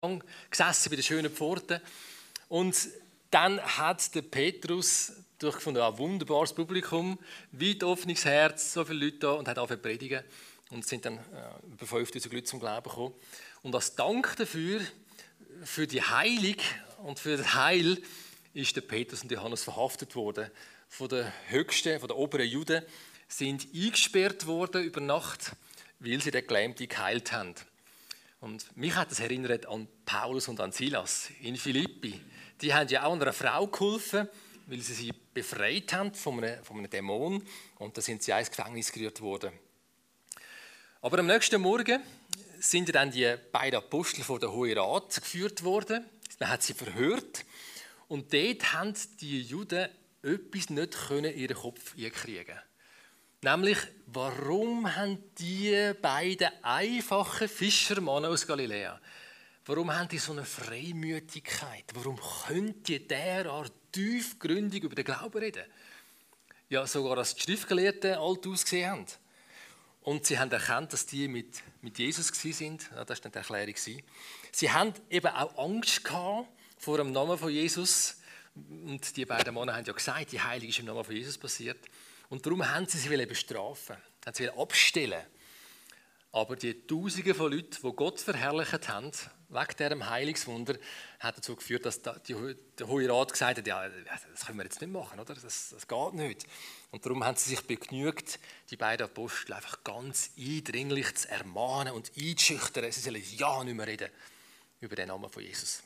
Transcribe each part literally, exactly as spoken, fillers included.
gesessen bei den schönen Pforten. Und dann hat der Petrus durchgefunden, ein wunderbares Publikum, weit offenes Herz, so viele Leute da, und hat angefangen zu predigen. Und es sind dann äh, über fünftausend Leute zum Glauben gekommen. Und als Dank dafür, für die Heilung und für das Heil, ist der Petrus und Johannes verhaftet worden. Von den höchsten, von den oberen Juden sind eingesperrt worden über Nacht, weil sie den Gelähmten geheilt haben. Und mich hat das erinnert an Paulus und an Silas in Philippi. Die haben ja auch einer Frau geholfen, weil sie sie befreit haben von einem, von einem Dämon. Und da sind sie auch ins Gefängnis gerührt worden. Aber am nächsten Morgen sind dann die beiden Apostel vor den Hohen Rat geführt worden. Man hat sie verhört. Und dort haben die Juden etwas nicht in ihren Kopf kriegen. Nämlich, warum haben die beiden einfachen Fischermänner aus Galiläa, warum haben die so eine Freimütigkeit? Warum können die derart tiefgründig über den Glauben reden? Ja, sogar als die Schriftgelehrten alt ausgesehen haben. Und sie haben erkannt, dass die mit, mit Jesus waren. Ja, das war dann die Erklärung. Sie haben eben auch Angst gehabt vor dem Namen von Jesus. Und die beiden Männer haben ja gesagt, die Heilung ist im Namen von Jesus passiert. Und darum haben sie sie bestrafen, haben sie abstellen. Aber die Tausende von Leuten, die Gott verherrlicht haben, wegen diesem Heilungswunder, hat dazu geführt, dass die, der Hohe Rat gesagt hat, ja, das können wir jetzt nicht machen, oder? Das, das geht nicht. Und darum haben sie sich begnügt, die beiden Apostel einfach ganz eindringlich zu ermahnen und einzuschüchtern. Sie sollen ja nicht mehr reden über den Namen von Jesus.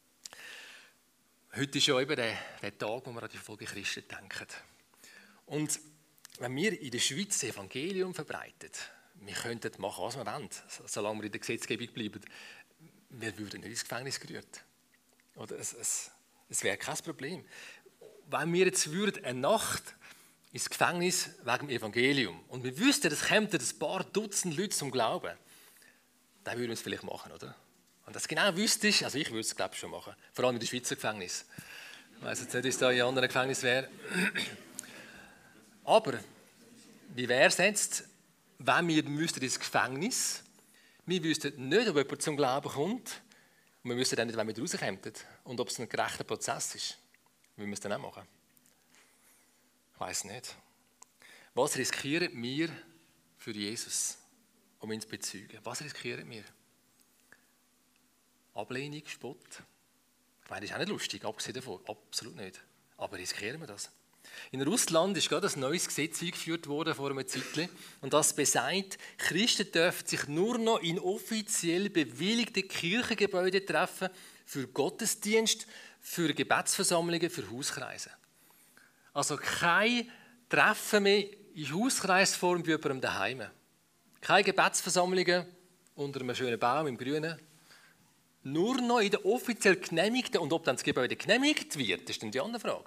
Heute ist ja eben der, der Tag, wo wir an die Folge Christen denken. Und wenn wir in der Schweiz das Evangelium verbreiten, wir könnten machen, was wir wollen, solange wir in der Gesetzgebung bleiben, wir würden nicht ins Gefängnis gerührt. Oder es, es, es wäre kein Problem. Wenn wir jetzt würden, eine Nacht ins Gefängnis wegen dem Evangelium und wir wüssten, es kämen ein paar Dutzend Leute zum Glauben, dann würden wir es vielleicht machen, oder? Und das genau wüsstest, also ich würde es glaube ich schon machen, vor allem in den Schweizer Gefängnis. Ich weiss jetzt nicht, wie es da in anderen Gefängnissen wäre. Aber wie wäre es jetzt, wenn wir müssten ins Gefängnis, wir wüssten nicht, ob jemand zum Glauben kommt und wir wüssten dann nicht, wann wir rauskommen und ob es ein gerechter Prozess ist. Wie wir es dann auch machen? Ich weiss nicht. Was riskieren wir für Jesus, um ihn zu bezeugen? Was riskieren wir? Ablehnung, Spott? Ich meine, das ist auch nicht lustig, abgesehen davon. Absolut nicht. Aber riskieren wir das? In Russland ist gerade ein neues Gesetz eingeführt worden vor einer Zeit. Und das besagt, Christen dürfen sich nur noch in offiziell bewilligten Kirchengebäuden treffen für Gottesdienst, für Gebetsversammlungen, für Hauskreise. Also kein Treffen mehr in Hauskreisform wie jemandem daheim. Keine Gebetsversammlungen unter einem schönen Baum im Grünen. Nur noch in den offiziell genehmigten, und ob dann das Gebäude genehmigt wird, ist dann die andere Frage.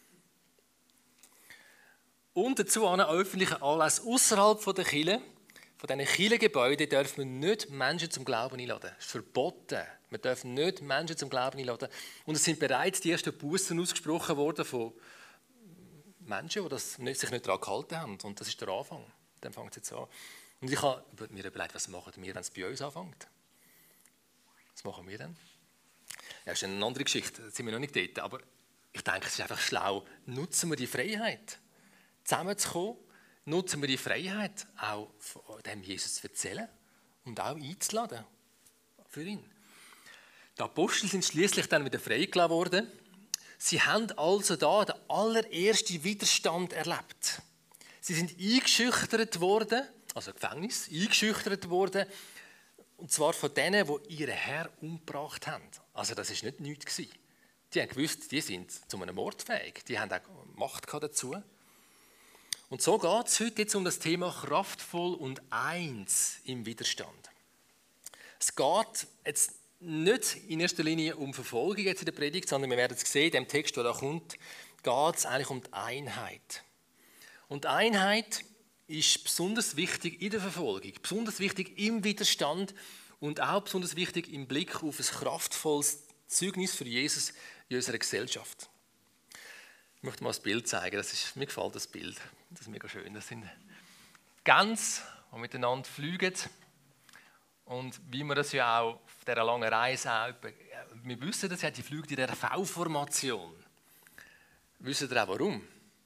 Und dazu an öffentlichen Anlässen außerhalb der Kirche, von diesen Kirchengebäuden, dürfen wir nicht Menschen zum Glauben einladen. Das ist verboten. Wir dürfen nicht Menschen zum Glauben einladen. Und es sind bereits die ersten Bussen ausgesprochen worden von Menschen, die das nicht, sich nicht daran gehalten haben. Und das ist der Anfang. Dann fängt es jetzt an. Und ich habe mir überlegt, was machen wir, wenn es bei uns anfängt? Was machen wir dann? Ja, das ist eine andere Geschichte, da sind wir noch nicht dort. Aber ich denke, es ist einfach schlau. Nutzen wir die Freiheit, zusammenzukommen. Nutzen wir die Freiheit, auch von dem Jesus zu erzählen und auch einzuladen für ihn. Die Apostel sind schließlich dann wieder freigelassen worden. Sie haben also da den allerersten Widerstand erlebt. Sie sind eingeschüchtert worden, also Gefängnis, eingeschüchtert worden, und zwar von denen, die ihren Herr umgebracht haben. Also das war nicht nichts. Die haben gewusst, die sind zu einem Mord fähig. Die haben auch Macht dazu. Und so geht es heute jetzt um das Thema kraftvoll und eins im Widerstand. Es geht jetzt nicht in erster Linie um Verfolgung jetzt in der Predigt, sondern wir werden es sehen, in dem Text, der da kommt, geht es eigentlich um die Einheit. Und Einheit ist besonders wichtig in der Verfolgung, besonders wichtig im Widerstand und auch besonders wichtig im Blick auf ein kraftvolles Zeugnis für Jesus in unserer Gesellschaft. Ich möchte mal ein Bild zeigen. Das ist, mir gefällt das Bild. Das ist mega schön. Das sind Gänse, die miteinander fliegen Und wie wir das ja auch auf dieser langen Reise auch, wir wissen das ja, die fliegen in dieser V-Formation. Wissen ihr auch warum?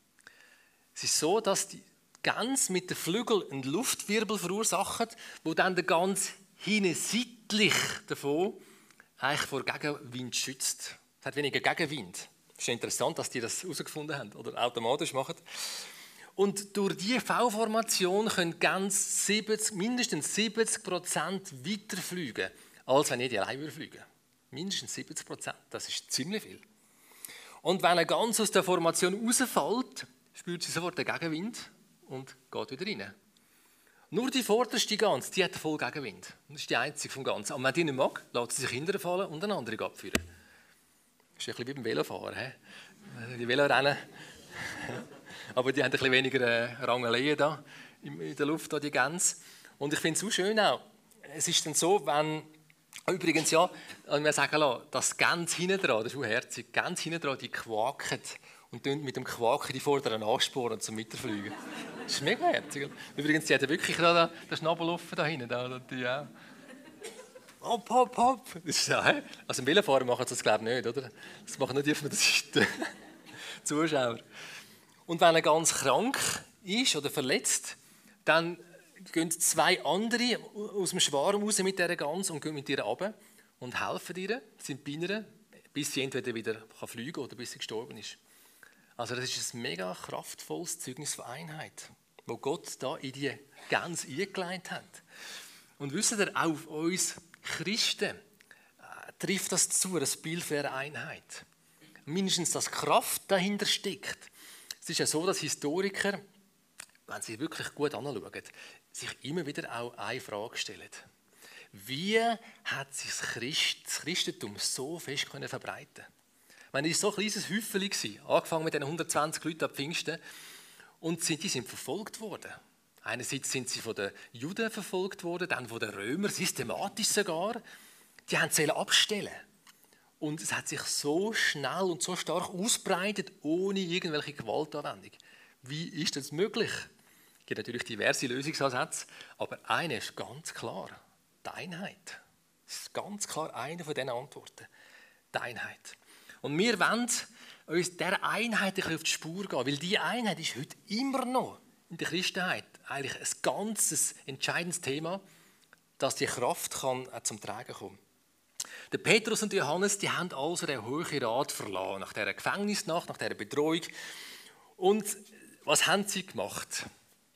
Es ist so, dass die Gänse mit den Flügeln einen Luftwirbel verursachen, wo dann der Gans hinten seitlich davon eigentlich vor Gegenwind schützt. Es hat weniger Gegenwind. Es ist ja interessant, dass die das herausgefunden haben oder automatisch machen. Und durch diese V-Formation können ganz siebzig, mindestens siebzig Prozent weiter fliegen, als wenn jede allein fliegen würde. Mindestens siebzig Prozent, das ist ziemlich viel. Und wenn eine Gans aus der Formation rausfällt, spürt sie sofort den Gegenwind und geht wieder rein. Nur die vorderste Gans, die hat voll Gegenwind. Das ist die einzige vom Ganzen. Und wenn die nicht mag, lässt sie sich hinterfallen und eine andere abführen. Das ist ein bisschen wie beim Velofahren. He? Die Velorennen. Aber die haben ein bisschen weniger äh, Rangeleien da in der Luft, da, die Gänse. Und ich finde es so schön auch. Es ist dann so, wenn, übrigens ja, wir sagen lassen, das Gänse hinten dran, das ist auch herzig, die Gänse hinten dran, die quaken und mit dem Quaken die vorderen ansporen zum Weiterfliegen. Das ist mega herzig. Übrigens, die hat wirklich da den Schnabel offen da hinten. Da, die auch. Hopp, hopp, hopp. Das ist, ja, also im Velofahren machen sie das, glaube ich, nicht, oder? Das machen nur die von der Seite. Zuschauer. Und wenn er ganz krank ist oder verletzt, dann gehen zwei andere aus dem Schwarm raus mit dieser Gans und gehen mit ihr runter und helfen ihr, sind bei ihr, bis sie entweder wieder fliegen kann oder bis sie gestorben ist. Also das ist ein mega kraftvolles Zeugnis von Einheit, das Gott da in die Gans eingelegt hat. Und wisst ihr, auch auf uns Christen äh, trifft das zu, das Bild für eine Einheit. Mindestens, dass Kraft dahinter steckt. Es ist ja so, dass Historiker, wenn sie wirklich gut anschauen, sich immer wieder auch eine Frage stellen. Wie hat sich das, Christ, das Christentum so fest können verbreiten? Ich meine, es war so ein kleines Häufchen, angefangen mit den hundertzwanzig Leuten ab Pfingsten, und die sind verfolgt worden. Einerseits sind sie von den Juden verfolgt worden, dann von den Römern, systematisch sogar. Die haben sie abstellen. Und es hat sich so schnell und so stark ausbreitet, ohne irgendwelche Gewaltanwendung. Wie ist das möglich? Es gibt natürlich diverse Lösungsansätze, aber eine ist ganz klar: die Einheit. Das ist ganz klar eine von diesen Antworten. Die Einheit. Und wir wollen uns dieser Einheit ein bisschen auf die Spur gehen, weil diese Einheit ist heute immer noch in der Christenheit eigentlich ein ganz entscheidendes Thema, dass die Kraft kann auch zum Tragen kommen. Der Petrus und Johannes, die haben also den Hohen Rat verlassen, nach dieser Gefängnisnacht, nach dieser Bedrohung. Und was haben sie gemacht?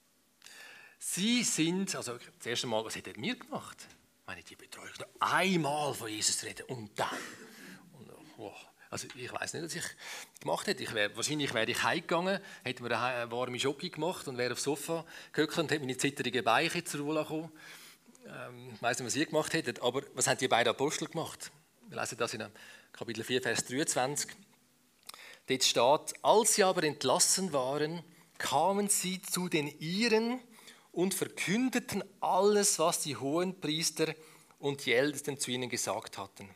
Sie sind, also das erste Mal, was hätten wir gemacht? Ich meine, die Betreuung noch einmal von Jesus reden und dann. Und, wow. Also ich weiß nicht, was ich gemacht hätte. Ich wär, wahrscheinlich wäre ich heimgegangen, hätte mir eine warme Schoki gemacht und wäre aufs Sofa gehockt und hätte meine zittrigen Beine zur Ruhe gekommen. Ähm, ich weiss nicht, was ihr gemacht hättet, aber was haben die beiden Apostel gemacht? Wir lesen das in Kapitel vier, Vers dreiundzwanzig. Dort steht: Als sie aber entlassen waren, kamen sie zu den Ihren und verkündeten alles, was die Hohenpriester und die Ältesten zu ihnen gesagt hatten.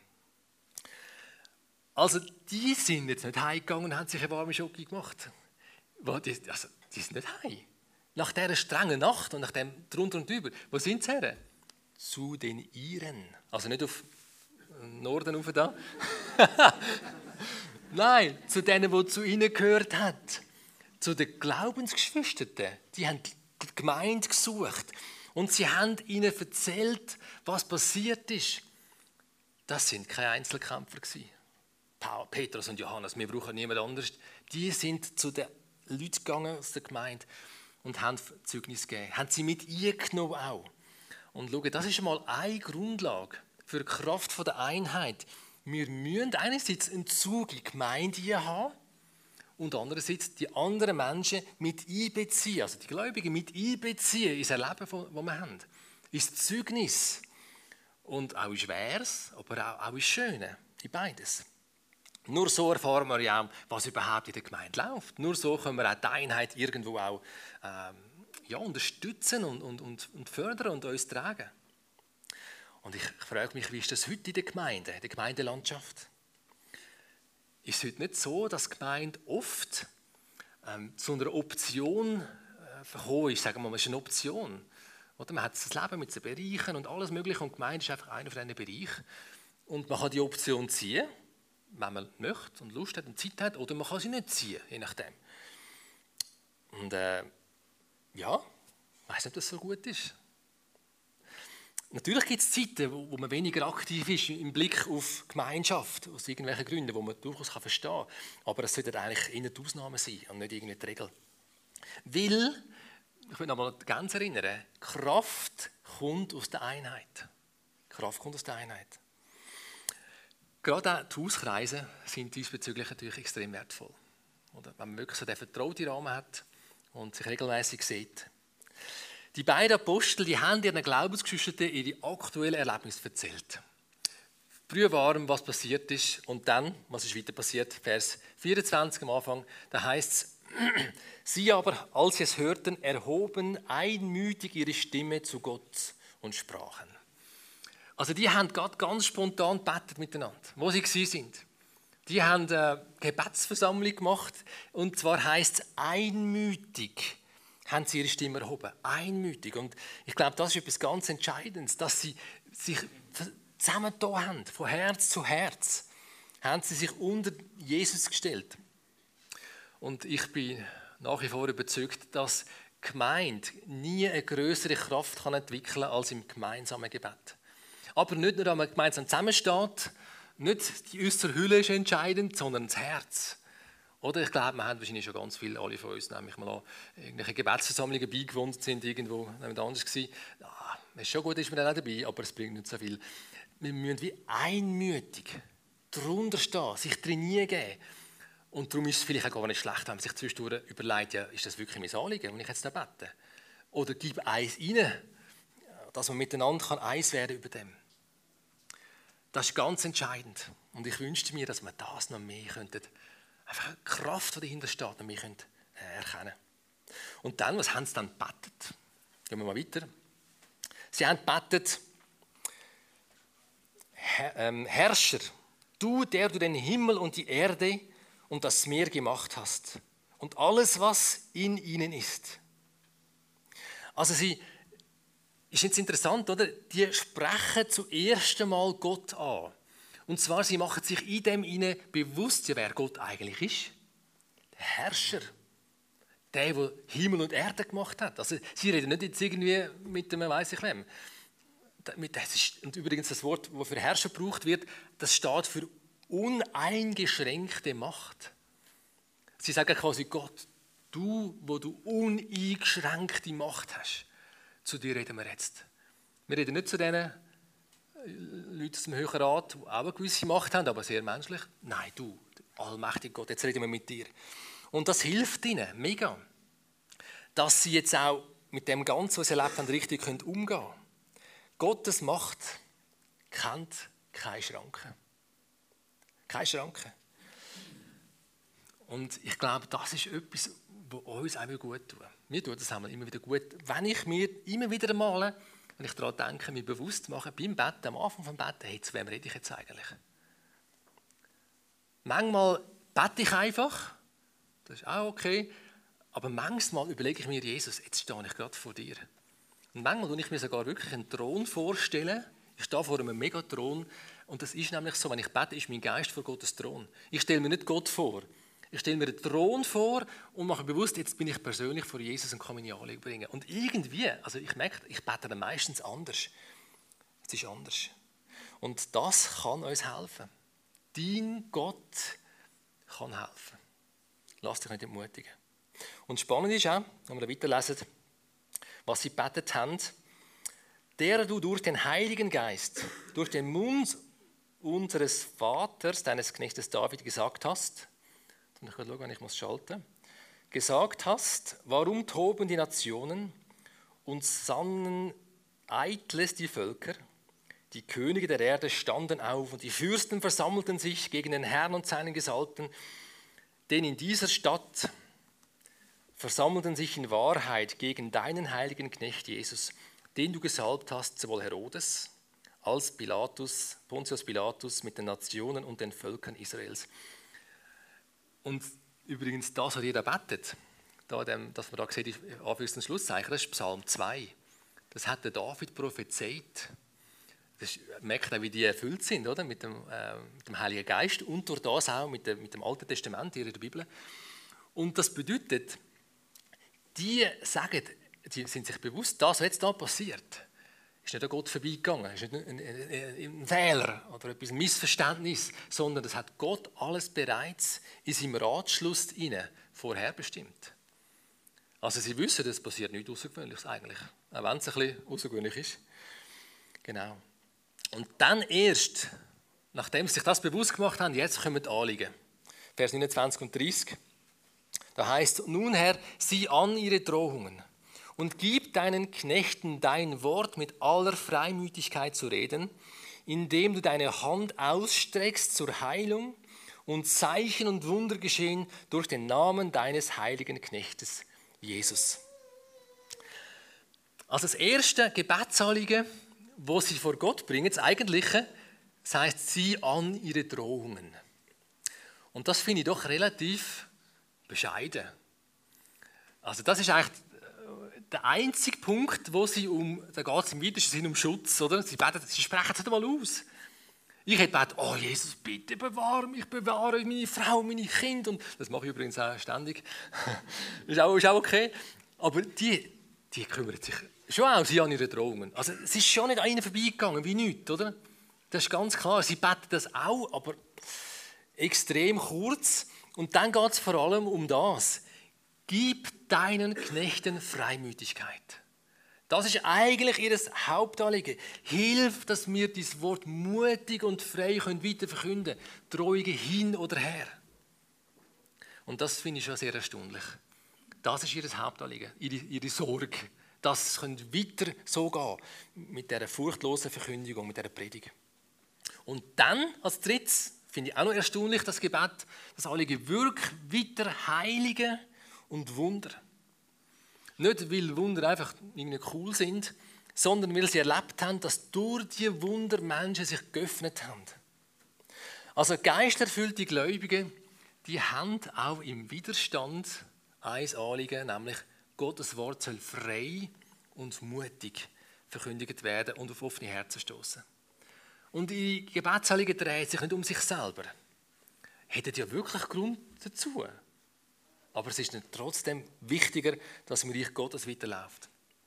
Also die sind jetzt nicht heimgegangen und haben sich eine warme Schoki gemacht. Also, die sind nicht heim. Nach dieser strengen Nacht und nach dem drunter und drüber. Wo sind sie her? Zu den Ihren. Also nicht auf Norden rauf da. Nein, zu denen, die zu ihnen gehört hat. Zu den Glaubensgeschwistern. Die haben die Gemeinde gesucht. Und sie haben ihnen erzählt, was passiert ist. Das sind keine Einzelkämpfer gewesen. Petrus und Johannes, wir brauchen niemand anderes. Die sind zu den Leuten gegangen aus der Gemeinde und haben Zeugnis gegeben. Haben sie mit eingenommen auch. Und schau, das ist einmal eine Grundlage für die Kraft der Einheit. Wir müssen einerseits einen Zug in die Gemeinde haben und andererseits die anderen Menschen mit einbeziehen, also die Gläubigen mit einbeziehen in das Leben, das wir haben. Ins Zeugnis. Und auch in Schweres, aber auch, auch in Schöne, in beides. Nur so erfahren wir ja auch, was überhaupt in der Gemeinde läuft. Nur so können wir auch die Einheit irgendwo auch ähm, ja, unterstützen und, und, und, und fördern und uns tragen. Und ich, ich frage mich, wie ist das heute in der Gemeinde, in der Gemeindelandschaft? Ist es heute nicht so, dass die Gemeinde oft ähm, zu einer Option äh, verkommen ist? Sagen wir mal, es ist eine Option, Oder man hat das Leben mit den Bereichen und alles Mögliche und die Gemeinde ist einfach einer von diesen Bereichen. Und man kann die Option ziehen, wenn man möchte und Lust hat und Zeit hat, oder man kann sie nicht ziehen, je nachdem. Und äh, ja, ich weiss nicht, ob das so gut ist. Natürlich gibt es Zeiten, wo man weniger aktiv ist im Blick auf Gemeinschaft, aus irgendwelchen Gründen, die man durchaus verstehen kann. Aber es sollte eigentlich eher die Ausnahme sein und nicht irgendwie die Regel. Weil, ich will noch mal ganz erinnern, Kraft kommt aus der Einheit. Kraft kommt aus der Einheit. Gerade auch die Hauskreise sind diesbezüglich natürlich extrem wertvoll. Oder wenn man wirklich so den vertrauten Rahmen hat und sich regelmäßig sieht. Die beiden Apostel, die haben ihren Glaubensgeschwistern ihre aktuellen Erlebnisse erzählt. Früher war, was passiert ist und dann, was ist weiter passiert, Vers vierundzwanzig am Anfang, da heißt es, sie aber, als sie es hörten, erhoben einmütig ihre Stimme zu Gott und sprachen. Also die haben gerade ganz spontan gebetet miteinander, wo sie gewesen sind. Die haben eine Gebetsversammlung gemacht und zwar heisst es einmütig haben sie ihre Stimme erhoben. Einmütig. Und ich glaube, das ist etwas ganz Entscheidendes, dass sie sich zusammengetan haben, von Herz zu Herz, haben sie sich unter Jesus gestellt. Und ich bin nach wie vor überzeugt, dass die Gemeinde nie eine größere Kraft kann entwickeln kann als im gemeinsamen Gebet. Aber nicht nur, wenn man gemeinsam zusammensteht, nicht die äußere Hülle ist entscheidend, sondern das Herz. Oder ich glaube, wir haben wahrscheinlich schon ganz viele, alle von uns, nämlich mal an irgendwelche Gebetsversammlungen beigewohnt sind, irgendwo jemand anders gewesen. Ja, es ist schon gut, ist man dann auch dabei, aber es bringt nicht so viel. Wir müssen wie einmütig darunter stehen, sich trainieren geben. Und darum ist es vielleicht auch gar nicht schlecht, wenn man sich zwischendurch überlegt, ja, ist das wirklich mein Anliegen, wenn ich jetzt da bete? Oder gib eins rein, dass man miteinander kann eins werden über dem. Das ist ganz entscheidend. Und ich wünschte mir, dass wir das noch mehr könnten, einfach eine Kraft, die dahinter steht, noch mehr können, äh, erkennen. Und dann, was haben sie dann gebetet? Gehen wir mal weiter. Sie haben gebetet, Herr, ähm, Herrscher, du, der du den Himmel und die Erde und das Meer gemacht hast und alles, was in ihnen ist. Also sie, ist jetzt interessant, oder? Die sprechen zum ersten Mal Gott an. Und zwar, sie machen sich in dem hinein bewusst, wer Gott eigentlich ist. Der Herrscher. Der, der Himmel und Erde gemacht hat. Also sie reden nicht jetzt irgendwie mit dem weiss ich wem. Das ist, und übrigens das Wort, das für Herrscher gebraucht wird, das steht für uneingeschränkte Macht. Sie sagen quasi Gott, du, wo du uneingeschränkte Macht hast. Zu dir reden wir jetzt. Wir reden nicht zu den Leuten aus dem Höheren Rat, die auch eine gewisse Macht haben, aber sehr menschlich. Nein, du, allmächtiger Gott, jetzt reden wir mit dir. Und das hilft ihnen mega, dass sie jetzt auch mit dem Ganzen, was sie erlebt haben, richtig umgehen können. Gottes Macht kennt keine Schranken. Keine Schranken. Und ich glaube, das ist etwas, was uns auch gut tut. Mir tut das immer wieder gut, wenn ich mir immer wieder einmal, wenn ich daran denke, mir bewusst mache, beim Betten, am Anfang des Betten, hey, zu wem rede ich jetzt eigentlich? Manchmal bete ich einfach, das ist auch okay, aber manchmal überlege ich mir, Jesus, jetzt stehe ich gerade vor dir. Und manchmal tue ich mir sogar wirklich einen Thron vorstellen. Ich stehe vor einem Megathron und das ist nämlich so, wenn ich bete, ist mein Geist vor Gottes Thron. Ich stelle mir nicht Gott vor. Ich stelle mir einen Thron vor und mache bewusst, jetzt bin ich persönlich vor Jesus und kann meine Anliegen bringen. Und irgendwie, also ich merke, ich bete dann meistens anders. Es ist anders. Und das kann uns helfen. Dein Gott kann helfen. Lass dich nicht entmutigen. Und spannend ist auch, wenn wir weiterlesen, was sie gebetet haben, der du durch den Heiligen Geist, durch den Mund unseres Vaters, deines Knechtes David, gesagt hast, und ich kann schauen, ich muss schalten, gesagt hast, warum toben die Nationen und sannen eitles die Völker? Die Könige der Erde standen auf und die Fürsten versammelten sich gegen den Herrn und seinen Gesalbten, denn in dieser Stadt versammelten sich in Wahrheit gegen deinen heiligen Knecht Jesus, den du gesalbt hast, sowohl Herodes als Pilatus, Pontius Pilatus mit den Nationen und den Völkern Israels. Und übrigens, das, was ihr da betet, da dem, dass man da sieht, Anführungs- und Schlusszeichen, das ist Psalm zwei. Das hat der David prophezeit. Das merkt auch, wie die erfüllt sind, oder? Mit, dem, äh, mit dem Heiligen Geist und durch das auch mit, dem, mit dem Alten Testament, in der Bibel. Und das bedeutet, die sagen, die sind sich bewusst, das, was jetzt da passiert, ist nicht an Gott vorbeigegangen, ist nicht ein, ein, ein Fehler oder ein Missverständnis, sondern das hat Gott alles bereits in seinem Ratschluss hinein vorherbestimmt. Also sie wissen, es passiert nichts Außergewöhnliches eigentlich, auch wenn es ein bisschen außergewöhnlich ist. Genau. Und dann erst, nachdem sie sich das bewusst gemacht haben, jetzt kommen die Anliegen. Vers neunundzwanzig und dreißig. Da heißt: Nun Herr, sieh an ihre Drohungen und gib deinen Knechten dein Wort mit aller Freimütigkeit zu reden, indem du deine Hand ausstreckst zur Heilung und Zeichen und Wunder geschehen durch den Namen deines heiligen Knechtes Jesus. Also das erste Gebetsanliegen, wo sie vor Gott bringen, das eigentliche, das heisst, sieh an ihre Drohungen. Und das finde ich doch relativ bescheiden. Also das ist eigentlich der einzige Punkt, wo sie um, da geht es im weitesten Sinne um Schutz, oder? Sie, beten, sie sprechen es nicht einmal aus. Ich hätte gebetet, oh Jesus, bitte bewahre mich, bewahre meine Frau, meine Kinder. Und das mache ich übrigens auch ständig. ist, auch, ist auch okay. Aber die, die kümmern sich schon auch sie an ihre Drohungen. Also es ist schon nicht an ihnen vorbeigegangen, wie nichts, oder? Das ist ganz klar. Sie beten das auch, aber extrem kurz. Und dann geht es vor allem um das. Gib deinen Knechten Freimütigkeit. Das ist eigentlich ihr Hauptanliegen. Hilf, dass wir dieses Wort mutig und frei weiter verkünden können. Drohungen hin oder her. Und das finde ich schon sehr erstaunlich. Das ist ihr Hauptanliegen, ihre, ihre Sorge. Dass es weiter so gehen mit dieser furchtlosen Verkündigung, mit dieser Predigt. Und dann, als drittes, finde ich auch noch erstaunlich, das Gebet, das Anliegen wirklich weiter heiligen und Wunder. Nicht, weil Wunder einfach irgendwie cool sind, sondern weil sie erlebt haben, dass durch diese Wunder Menschen sich geöffnet haben. Also geisterfüllte Gläubige, die haben auch im Widerstand ein Anliegen, nämlich Gottes Wort soll frei und mutig verkündigt werden und auf offene Herzen stoßen. Und die Gebetsanliegen drehen sich nicht um sich selber. Hätten ja wirklich Grund dazu. Aber es ist trotzdem wichtiger, dass im Reich Gottes weiterläuft.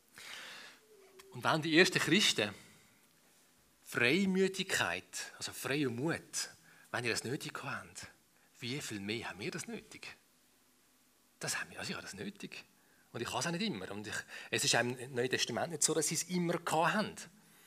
Und wenn die ersten Christen Freimütigkeit, also freie Mut, wenn ihr das nötig habt, wie viel mehr haben wir das nötig? Das haben wir, also ich habe das nötig. Und ich habe es auch nicht immer. Und ich, es ist im Neuen Testament nicht so, dass sie es immer hatten.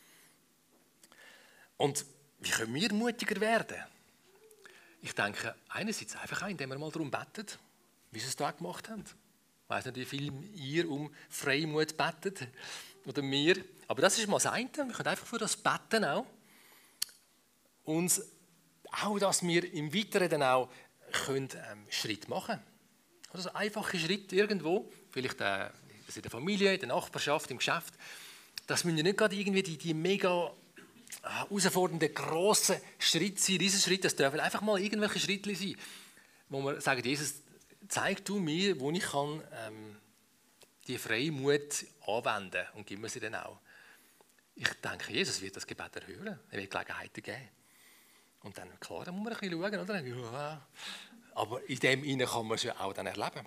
Und wie können wir mutiger werden? Ich denke, einerseits einfach auch, indem wir mal darum beten, wie sie es da gemacht haben. Ich weiss nicht, wie viel ihr um Freimut betet oder wir. Aber das ist mal das eine. Wir können einfach für das beten auch. Und auch, dass wir im Weiteren dann auch können, ähm, Schritt machen können. Also einfache Schritte irgendwo, vielleicht äh, in der Familie, in der Nachbarschaft, im Geschäft. Das müssen ja nicht gerade irgendwie die, die mega herausfordernden, grossen Schritte sein, Riesenschritte. Das dürfen einfach mal irgendwelche Schritte sein, wo wir sagen, Jesus, zeig du mir, wo ich kann, ähm, die Freimut anwenden kann und gib mir sie dann auch. Ich denke, Jesus wird das Gebet erhören. Er wird Gelegenheiten geben. Und dann, klar, dann muss man ein bisschen schauen, oder? Ja. Aber in dem Innen kann man es ja auch dann erleben.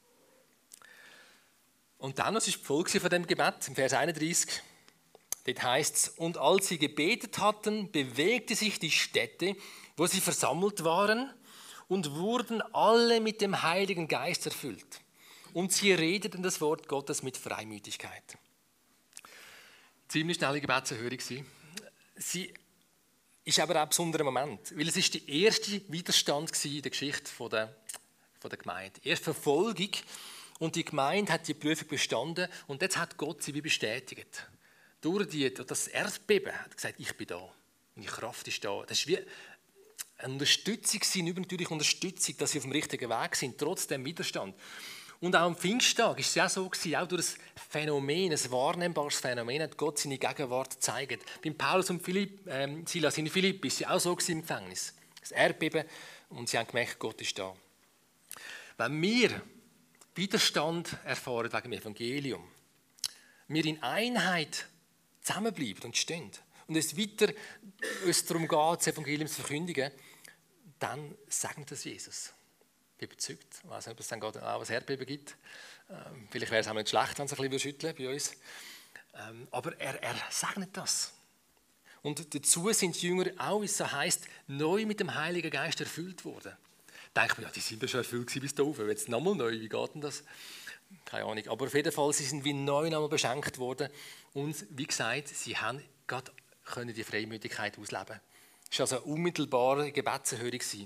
Und dann, was ist die Folge von dem Gebet? Im Vers einunddreißig. Dort heißt es: Und als sie gebetet hatten, bewegte sich die Stätte, wo sie versammelt waren, und wurden alle mit dem Heiligen Geist erfüllt. Und sie redeten das Wort Gottes mit Freimütigkeit. Ziemlich schnelle Gebetserhörung. Sie ist aber auch ein besonderer Moment, weil es ist der erste Widerstand in der Geschichte der, der Gemeinde. Erst Verfolgung, und die Gemeinde hat die Prüfung bestanden und jetzt hat Gott sie wie bestätigt. Durch die, das Erdbeben hat gesagt, ich bin da. Meine Kraft ist da. Das ist wie eine Unterstützung, eine übernatürliche Unterstützung, dass sie auf dem richtigen Weg sind, trotz dem Widerstand. Und auch am Pfingsttag war es ja so, auch durch das Phänomen, ein wahrnehmbares Phänomen, hat Gott seine Gegenwart gezeigt. Beim Paulus und Philipp, äh, Silas in Philippi war es auch so im Gefängnis. Das Erdbeben, und sie haben gemerkt, Gott ist da. Wenn wir Widerstand erfahren wegen dem Evangelium, wir in Einheit zusammenbleiben und stehen und es weiter uns darum geht, das Evangelium zu verkündigen, dann segnet das Jesus. Ich bin überzeugt. Ich weiß nicht, ob es dann gerade auch ein Erdbeben gibt. Ähm, vielleicht wäre es auch nicht schlecht, wenn es ein bisschen schütteln bei uns. Ähm, aber er, er segnet das. Und dazu sind die Jünger auch, wie es so heisst, neu mit dem Heiligen Geist erfüllt worden. Da denke ich mir, ja, die sind ja schon erfüllt bis da oben. Jetzt nochmal neu, wie geht denn das? Keine Ahnung. Aber auf jeden Fall, sie sind wie neu nochmal beschenkt worden. Und wie gesagt, sie haben gerade können die Freimütigkeit ausleben. Es war also eine unmittelbare Gebetserhörung. Ich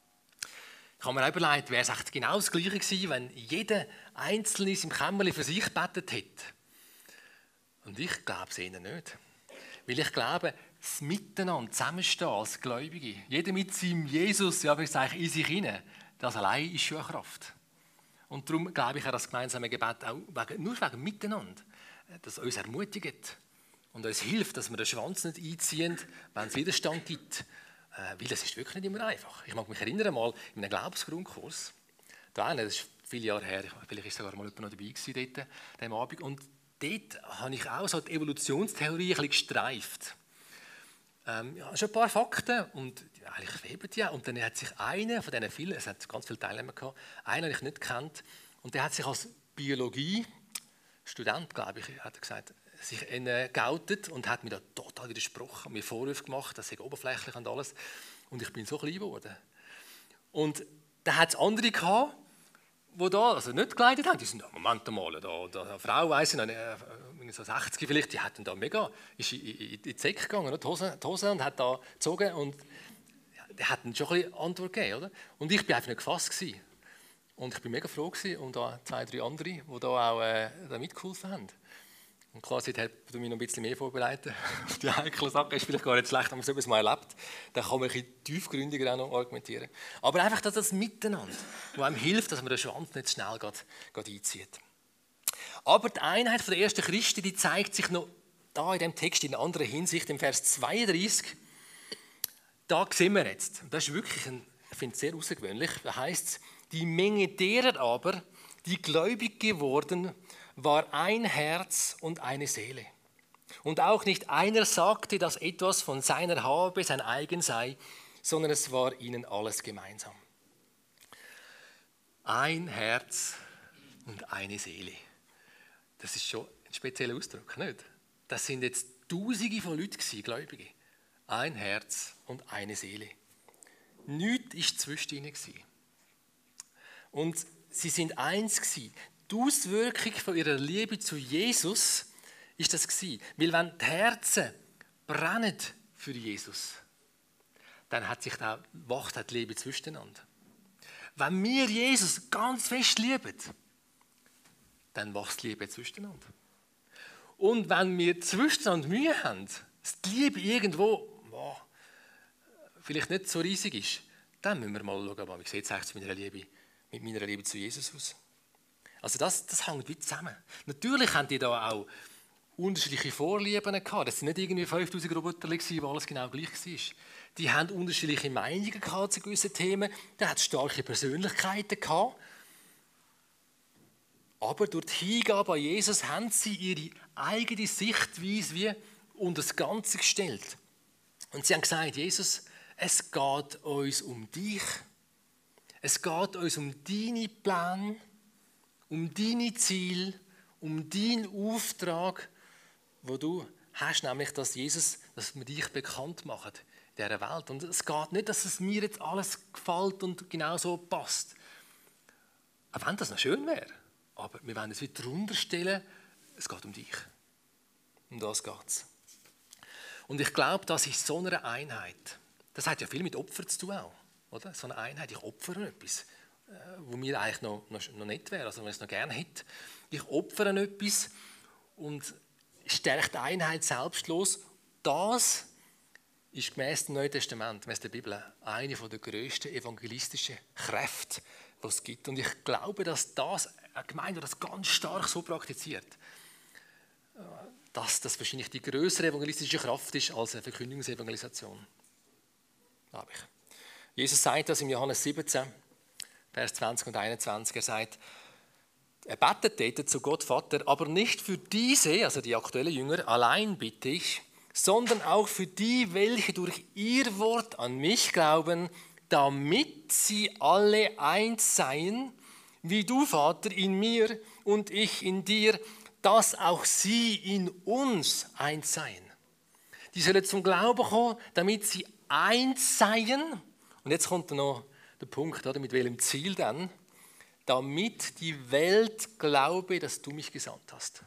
habe mir auch überlegt, wäre es echt genau das Gleiche gewesen, wenn jeder Einzelne im Kämmerlein für sich gebetet hätte. Und ich glaube es ihnen nicht. Weil ich glaube, das Miteinander, zusammenstehen als Gläubige, jeder mit seinem Jesus, ja, ich sage, in sich hinein, das allein ist schon eine Kraft. Und darum glaube ich auch, das gemeinsame Gebet auch wegen, nur wegen Miteinander, das uns ermutigt und uns hilft, dass wir den Schwanz nicht einziehen, wenn es Widerstand gibt. Äh, weil das ist wirklich nicht immer einfach. Ich mag mich erinnern, mal in einem Glaubensgrundkurs, da, das ist viele Jahre her, vielleicht ist sogar mal jemand noch dabei gewesen dort, dem Abend, und dort habe ich auch so die Evolutionstheorie ein bisschen gestreift. Ähm, ja, schon ein paar Fakten und ja, eigentlich schweben die. Und dann hat sich einer von diesen vielen, es hat ganz viele Teilnehmer gehabt, einer, den ich nicht kennt, und der hat sich als Biologie-Student, glaube ich, hat er gesagt, sich geoutet und hat mir da total widersprochen, mir Vorwürfe gemacht, das sei oberflächlich und alles. Und ich bin so klein geworden. Und dann hat es andere gehabt, die da also nicht geleitet haben. Die sind, Moment mal, da, da eine Frau, weiss ich noch, so sechzig vielleicht, die hat dann da mega, ist in, in, in die Säcke gegangen, die Hose, die Hose, und hat da gezogen und ja, der hat dann schon ein bisschen Antwort gegeben, oder? Und ich war einfach nicht gefasst gewesen. Und ich war mega froh gewesen, und da zwei, drei andere, die da auch äh, da mitgeholfen haben. Und klar, seitdem hat mich noch ein bisschen mehr vorbereitet. Auf die heiklen Sachen ist vielleicht gar nicht schlecht, wenn man so etwas mal erlebt. Dann kann man ein bisschen tiefgründiger auch noch argumentieren. Aber einfach dass das Miteinander, das einem hilft, dass man den Schwanz nicht schnell grad, grad einzieht. Aber die Einheit der ersten Christen, die zeigt sich noch da in dem Text in einer anderen Hinsicht, im Vers zweiunddreißig. Da sehen wir jetzt, und das ist wirklich, ein, ich finde es sehr außergewöhnlich, da heißt es, die Menge derer aber, die gläubig geworden, war ein Herz und eine Seele. Und auch nicht einer sagte, dass etwas von seiner Habe sein eigen sei, sondern es war ihnen alles gemeinsam. Ein Herz und eine Seele. Das ist schon ein spezieller Ausdruck, nicht? Das sind jetzt Tausende von Leuten gewesen, Gläubige. Ein Herz und eine Seele. Nichts war zwischen ihnen gewesen. Und sie sind eins gewesen. Die Auswirkung von ihrer Liebe zu Jesus ist das gewesen. Weil wenn die Herzen brennen für Jesus, dann hat sich da, wacht die Liebe zwischeneinander. Wenn wir Jesus ganz fest lieben, dann wächst die Liebe zwischeneinander. Und wenn wir zwischeneinander Mühe haben, dass die Liebe irgendwo oh, vielleicht nicht so riesig ist, dann müssen wir mal schauen, wie sieht es eigentlich mit meiner Liebe, mit meiner Liebe zu Jesus aus. Also das, das hängt wie zusammen. Natürlich haben die da auch unterschiedliche Vorlieben gehabt. Das sind nicht irgendwie fünftausend Roboter, wo alles genau gleich war. Die haben unterschiedliche Meinungen gehabt zu gewissen Themen. Die hatten starke Persönlichkeiten gehabt. Aber durch die Hingabe an Jesus haben sie ihre eigene Sichtweise wie unter das Ganze gestellt. Und sie haben gesagt, Jesus, es geht uns um dich. Es geht uns um deine Pläne, um deine Ziele, um deinen Auftrag, wo du hast, nämlich, dass Jesus, dass wir dich bekannt machen in dieser Welt. Und es geht nicht, dass es mir jetzt alles gefällt und genau so passt. Auch wenn das noch schön wäre. Aber wir wollen es wieder darunter stellen, es geht um dich. Um das geht es. Und ich glaube, das ist so eine Einheit. Das hat ja viel mit Opfer zu tun auch, oder? So eine Einheit, ich opfere etwas, wo mir eigentlich noch, noch, noch nicht wäre, also wenn ich es noch gerne hätte. Ich opfere etwas und stärke die Einheit selbstlos. Das ist gemäss dem Neuen Testament, gemäss der Bibel, eine der grössten evangelistischen Kräfte, die es gibt. Und ich glaube, dass das eine Gemeinde, die das ganz stark so praktiziert, dass das wahrscheinlich die größere evangelistische Kraft ist als eine Verkündigungsevangelisation. Glaube ich. Jesus sagt das im Johannes siebzehn, Vers zwanzig und einundzwanzig. Er sagt, Er betet dort zu Gott Vater, aber nicht für diese, also die aktuellen Jünger, allein bitte ich, sondern auch für die, welche durch ihr Wort an mich glauben, damit sie alle eins seien, wie du, Vater, in mir und ich in dir, dass auch sie in uns eins seien. Die sollen zum Glauben kommen, damit sie eins seien. Und jetzt kommt noch der Punkt, oder, mit welchem Ziel dann? Damit die Welt glaube, dass du mich gesandt hast.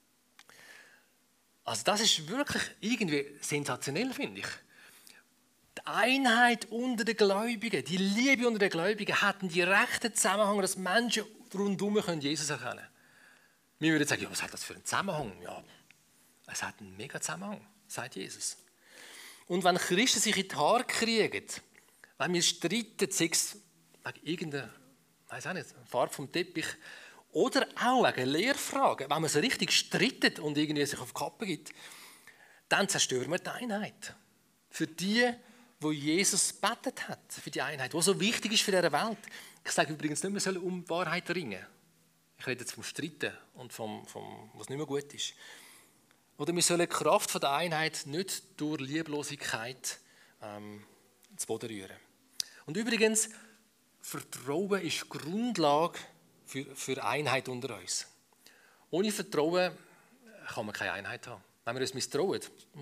Also das ist wirklich irgendwie sensationell, finde ich. Die Einheit unter den Gläubigen, die Liebe unter den Gläubigen hat einen direkten Zusammenhang, dass Menschen rundherum Jesus erkennen können. Wir würden sagen, ja, was hat das für einen Zusammenhang? Ja, es hat einen mega Zusammenhang, sagt Jesus. Und wenn Christen sich in die Haare kriegen, wenn wir streiten, sei es wegen irgendeiner, weiß auch nicht, Farbe vom Teppich, oder auch wegen Lehrfragen, wenn man so richtig streitet und irgendwie sich auf die Kappe gibt, dann zerstören wir die Einheit. Für die, wo Jesus betet hat, für die Einheit, die so wichtig ist für diese Welt. Ich sage übrigens nicht, wir sollen um Wahrheit ringen. Ich rede jetzt vom Streiten und vom, vom was nicht mehr gut ist. Oder wir sollen die Kraft von der Einheit nicht durch Lieblosigkeit ähm, ins Boden rühren. Und übrigens, Vertrauen ist die Grundlage für, für Einheit unter uns. Ohne Vertrauen kann man keine Einheit haben. Wenn wir uns misstrauen,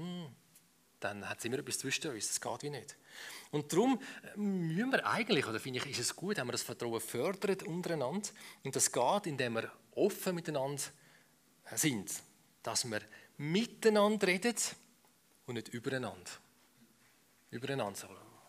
dann hat es immer etwas zwischen uns. Das geht wie nicht. Und darum müssen wir eigentlich, oder finde ich, ist es gut, wenn wir das Vertrauen fördern untereinander. Und das geht, indem wir offen miteinander sind. Dass wir miteinander reden und nicht übereinander. Übereinander.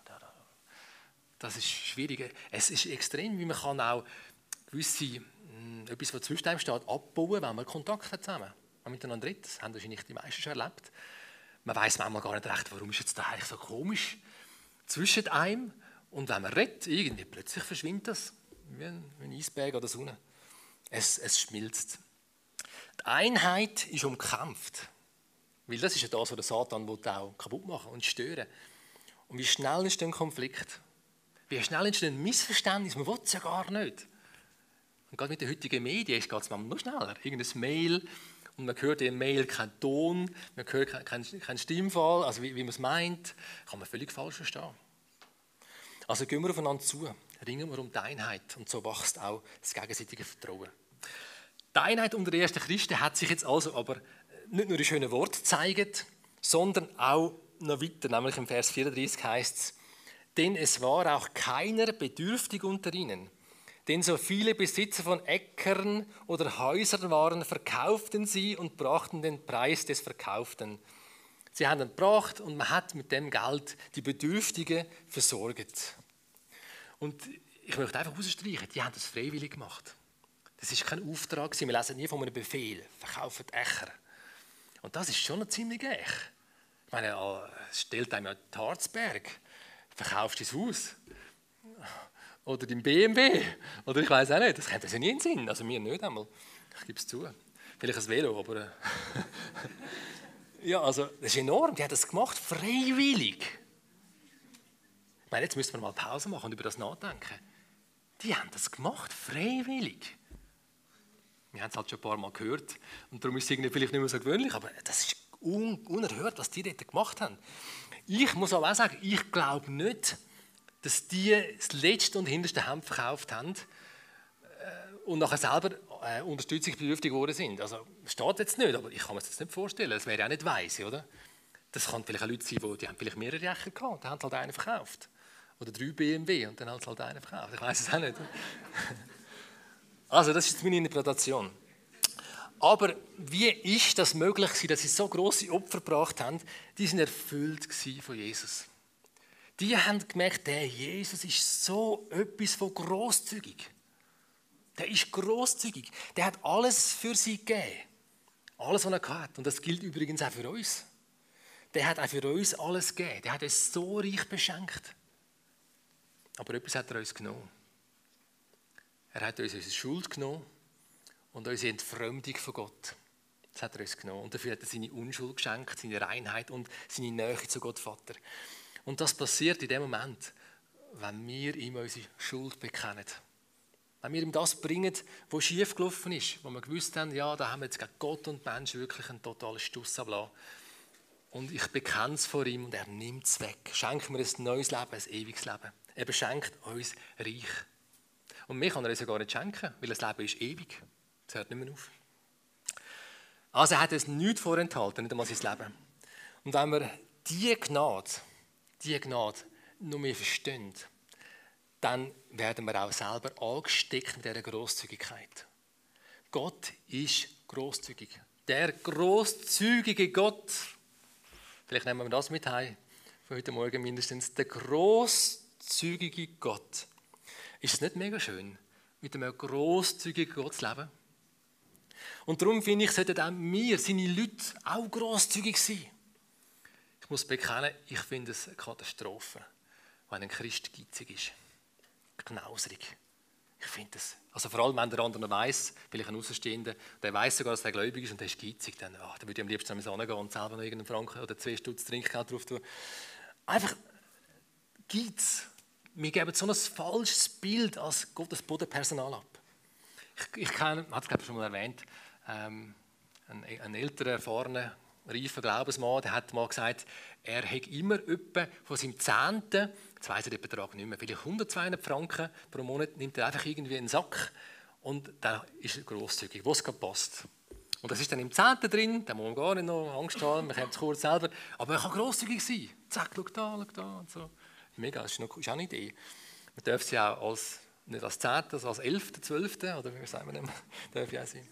Das ist schwierig. Es ist extrem, wie man kann auch gewisse, etwas, was zwischen einem steht, abbauen, wenn man Kontakt hat zusammen. Wenn man miteinander redet. Das haben wahrscheinlich die meisten schon erlebt. Man weiss manchmal gar nicht recht, warum ist jetzt da eigentlich so komisch zwischen einem. Und wenn man redet, irgendwie plötzlich verschwindet das. Wie ein, wie ein Eisberg oder Sonne. Es, es schmilzt. Die Einheit ist umkämpft. Weil das ist ja das, was der Satan auch kaputt machen und stören. Und wie schnell ist ein Konflikt? Wie schnell entsteht ein Missverständnis? Man will es ja gar nicht. Und gerade mit den heutigen Medien geht es manchmal noch schneller. Irgendein Mail und man hört in der Mail keinen Ton, man hört keinen kein Stimmfall, also wie, wie man es meint, kann man völlig falsch verstehen. Also gehen wir aufeinander zu, ringen wir um die Einheit und so wächst auch das gegenseitige Vertrauen. Die Einheit unter den ersten Christen hat sich jetzt also aber nicht nur in schönen Worten gezeigt, sondern auch noch weiter, nämlich im Vers vierunddreißig heißt es, denn es war auch keiner bedürftig unter ihnen. Denn so viele Besitzer von Äckern oder Häusern waren, verkauften sie und brachten den Preis des Verkauften. Sie haben ihn gebracht und man hat mit dem Geld die Bedürftigen versorgt. Und ich möchte einfach herausstreichen, die haben das freiwillig gemacht. Das ist kein Auftrag, wir lesen nie von einem Befehl, verkaufen Äcker. Und das ist schon ein ziemlich echt. Ich meine, es stellt einem ja die Harzberg. Verkaufst du dein Haus? Oder dein B M W? Oder ich weiß auch nicht, das kommt ja nie in den Sinn. Also mir nicht einmal. Ich gebe es zu. Vielleicht ein Velo, aber... ja, also das ist enorm. Die haben das gemacht, freiwillig. Ich meine, jetzt müssen wir mal Pause machen und über das nachdenken. Die haben das gemacht, freiwillig. Wir haben es halt schon ein paar Mal gehört und darum ist es irgendwie vielleicht nicht mehr so gewöhnlich, aber das ist un- unerhört, was die dort gemacht haben. Ich muss aber auch sagen, ich glaube nicht, dass die das letzte und hinterste Hemd verkauft haben und nachher selber äh, unterstützungsbedürftig geworden sind. Also steht jetzt nicht, aber ich kann mir das jetzt nicht vorstellen. Das wäre ja auch nicht weise, oder? Das kann vielleicht auch Leute sein, die, die haben vielleicht mehrere Äcker gehabt, die haben halt einen verkauft. Oder drei B M W und dann haben sie halt einen verkauft. Ich weiß es auch nicht. Also das ist jetzt meine Interpretation. Aber wie ist das möglich, dass sie so grosse Opfer gebracht haben? Die sind erfüllt von Jesus. Die haben gemerkt, der Jesus ist so etwas von grosszügig. Der ist grosszügig. Der hat alles für sie gegeben. Alles, was er hat. Und das gilt übrigens auch für uns. Der hat auch für uns alles gegeben. Der hat uns so reich beschenkt. Aber etwas hat er uns genommen. Er hat uns unsere Schuld genommen und unsere Entfremdung von Gott. Das hat er uns genommen. Und dafür hat er seine Unschuld geschenkt, seine Reinheit und seine Nähe zu Gott Vater. Und das passiert in dem Moment, wenn wir ihm unsere Schuld bekennen. Wenn wir ihm das bringen, was schief gelaufen ist, wo wir gewusst haben, ja, da haben wir jetzt gegen Gott und Menschen wirklich einen totalen Stuss abgelassen. Und ich bekenne es vor ihm und er nimmt es weg. Schenkt mir ein neues Leben, ein ewiges Leben. Er beschenkt uns reich. Und mir kann er uns ja gar nicht schenken, weil das Leben ist ewig. Es hört nicht mehr auf. Also er hat es nichts vorenthalten, nicht einmal sein Leben. Und wenn wir diese Gnade, diese Gnade noch mehr verstehen, dann werden wir auch selber angesteckt mit dieser Grosszügigkeit. Gott ist grosszügig. Der grosszügige Gott, vielleicht nehmen wir das mit heim, von heute Morgen mindestens, der grosszügige Gott. Ist es nicht mega schön, mit einem grosszügigen Gott zu leben? Und darum finde ich, sollten auch wir, seine Leute, auch grosszügig sein. Ich muss bekennen, ich finde es eine Katastrophe, wenn ein Christ geizig ist. Knauserig. Ich finde das. Also vor allem, wenn der andere weiss, vielleicht ein Außenstehender, der weiss sogar, dass er gläubig ist und der ist geizig, dann, oh, dann würde ich am liebsten hingehen und selber noch irgendeinen Franken oder zwei Stutz Trinkgeld drauf tun. Einfach Geiz. Wir geben so ein falsches Bild als Gottes Bodenpersonal ab. Ich, ich kenne, ich habe es glaube ich schon mal erwähnt, ähm, einen, einen älteren, erfahrenen, reifen Glaubensmann, der hat mal gesagt, er hat immer etwa von seinem Zehnten, jetzt weiss ich den Betrag nicht mehr, vielleicht hundertzweihundert Franken pro Monat, nimmt er einfach irgendwie einen Sack und dann ist er grosszügig, wo es gerade passt. Und das ist dann im Zehnten drin, da muss man gar nicht noch Angst haben, man kennt es kurz selber, aber man kann grosszügig sein. Zack, schau da, schau da und so. Mega, das ist, noch, ist auch eine Idee. Man darf sie auch als, nicht als Zehnten, sondern als Elften, Zwölften, oder wie sagen wir das, darf ich auch sein.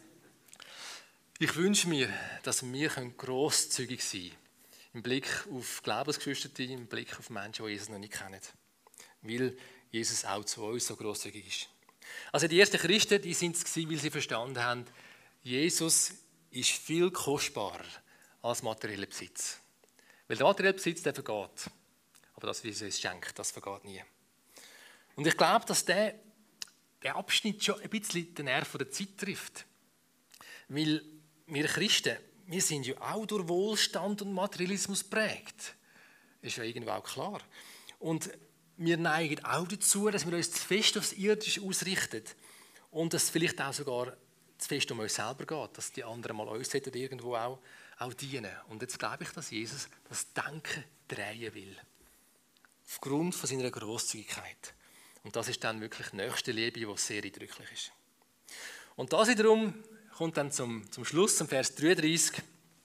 Ich wünsche mir, dass wir grosszügig sein können. Im Blick auf Glaubensgeschwister, im Blick auf Menschen, die Jesus noch nicht kennen. Weil Jesus auch zu uns so grosszügig ist. Also die ersten Christen, die sind es, weil sie verstanden haben, Jesus ist viel kostbarer als materieller Besitz. Weil der materielle Besitz, der vergeht. Aber das, wie es uns schenkt, das vergeht nie. Und ich glaube, dass der, der Abschnitt schon ein bisschen den Nerv der Zeit trifft. Weil wir Christen, wir sind ja auch durch Wohlstand und Materialismus geprägt. Ist ja irgendwo auch klar. Und wir neigen auch dazu, dass wir uns zu fest aufs Irdische ausrichten. Und dass es vielleicht auch sogar zu fest um uns selber geht, dass die anderen mal uns irgendwo auch, auch dienen. Und jetzt glaube ich, dass Jesus das Denken drehen will. Aufgrund von seiner Grosszügigkeit. Und das ist dann wirklich die nächste Liebe, die sehr eindrücklich ist. Und das wiederum kommt dann zum, zum Schluss, zum Vers dreiunddreißig,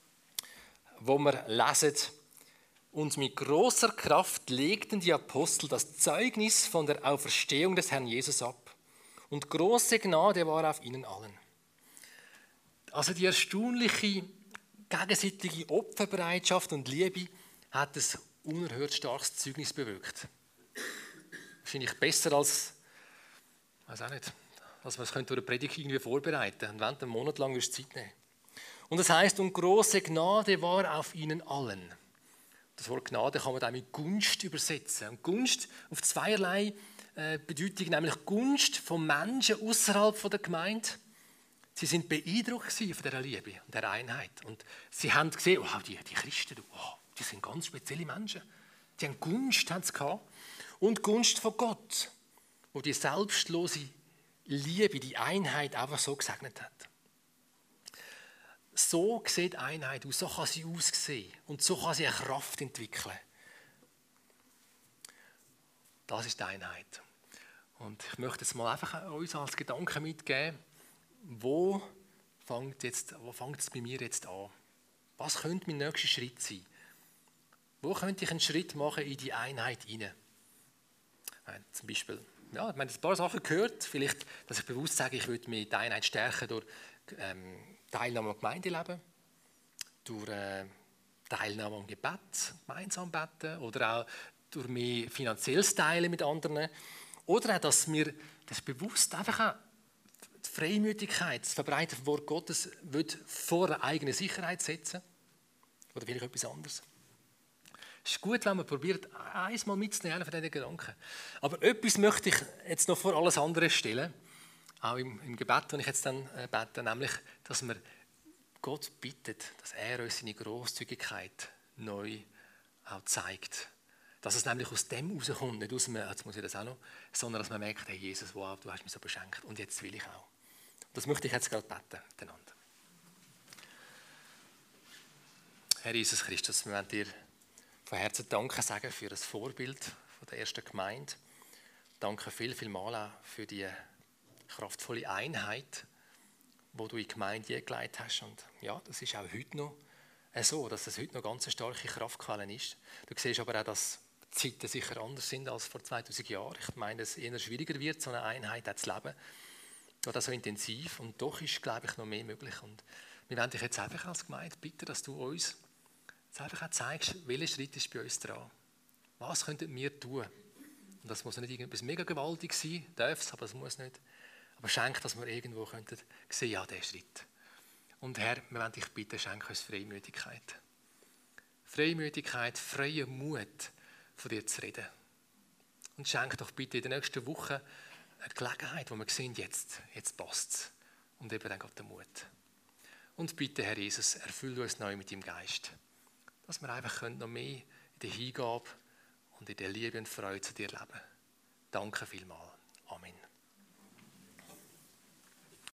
wo wir lesen, und mit großer Kraft legten die Apostel das Zeugnis von der Auferstehung des Herrn Jesus ab. Und große Gnade war auf ihnen allen. Also die erstaunliche gegenseitige Opferbereitschaft und Liebe hat ein unerhört starkes Zeugnis bewirkt. Wahrscheinlich besser als, weiß auch nicht, als man es durch eine Predigt irgendwie vorbereiten könnte. Und wenn, einen Monat lang wirst du Zeit nehmen. Und das heisst, und große Gnade war auf ihnen allen. Das Wort Gnade kann man dann mit Gunst übersetzen. Und Gunst auf zweierlei äh, Bedeutung, nämlich Gunst von Menschen außerhalb der Gemeinde. Sie sind beeindruckt von dieser Liebe und dieser Einheit. Und sie haben gesehen, oh, die, die Christen, oh, die sind ganz spezielle Menschen. Die haben Gunst, haben sie gehabt. Und Gunst von Gott, wo die selbstlose Liebe, die Einheit einfach so gesegnet hat. So sieht Einheit aus, so kann sie aussehen und so kann sie eine Kraft entwickeln. Das ist die Einheit. Und ich möchte jetzt mal einfach uns als Gedanken mitgeben, wo fängt jetzt, wo fängt es bei mir jetzt an? Was könnte mein nächster Schritt sein? Wo könnte ich einen Schritt machen in die Einheit hinein? Zum Beispiel, ja, ich habe ein paar Sachen gehört, vielleicht, dass ich bewusst sage, ich würde mich die Einheit stärken durch ähm, Teilnahme am Gemeindeleben, durch äh, Teilnahme am Gebet, gemeinsam beten oder auch durch mehr finanzielles Teilen mit anderen. Oder auch, dass wir das bewusst einfach auch die Freimütigkeit, das Verbreiten vom Wort Gottes vor der eigenen Sicherheit setzen. Oder vielleicht etwas anderes. Es ist gut, wenn man probiert, einmal mitzunehmen von diesen Gedanken. Aber etwas möchte ich jetzt noch vor alles andere stellen, auch im, im Gebet, das ich jetzt dann äh, bete, nämlich, dass wir Gott bittet, dass er uns seine Grosszügigkeit neu auch zeigt. Dass es nämlich aus dem rauskommt, nicht aus einem, jetzt muss ich das auch noch, sondern dass man merkt, hey Jesus, wow, du hast mich so beschenkt und jetzt will ich auch. Das möchte ich jetzt gerade beten miteinander. Herr Jesus Christus, wir wollen dir von Herzen Danke sagen für das Vorbild von der ersten Gemeinde. Danke viel, viel mal auch für die kraftvolle Einheit, die du in die Gemeinde gelegt hast. Und ja, das ist auch heute noch so, dass es heute noch ganz eine starke Kraftquelle ist. Du siehst aber auch, dass die Zeiten sicher anders sind als vor zweitausend Jahren. Ich meine, dass es eher schwieriger wird, so eine Einheit auch zu leben. Oder so intensiv. Und doch ist, glaube ich, noch mehr möglich. Und wir wollen dich jetzt einfach als Gemeinde bitten, dass du uns jetzt einfach auch zeigst, welcher Schritt ist bei uns dran. Was könnten wir tun? Und das muss nicht irgendetwas mega gewaltig sein, darf es, aber es muss nicht. Aber schenk, dass wir irgendwo könnten sehen, ja, der Schritt. Und Herr, wir wollen dich bitten, schenk uns Freimütigkeit. Freimütigkeit, freien Mut, von dir zu reden. Und schenk doch bitte in der nächsten Woche eine Gelegenheit, wo wir sehen, jetzt, jetzt passt es. Und eben dann geht der Mut. Und bitte, Herr Jesus, erfülle uns neu mit deinem Geist. Dass wir einfach noch mehr in der Hingabe und in der Liebe und Freude zu dir leben. Danke vielmals. Amen.